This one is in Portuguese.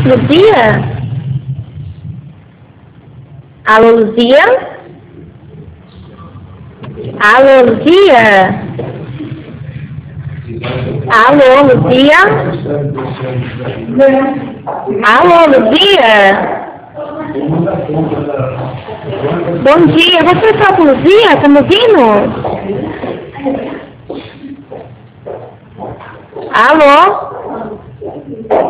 Luzia? Alô, Luzia? Alô, Luzia? Alô, Luzia? Alô, Luzia? Bom dia, você está com Luzia? Está me ouvindo? Alô?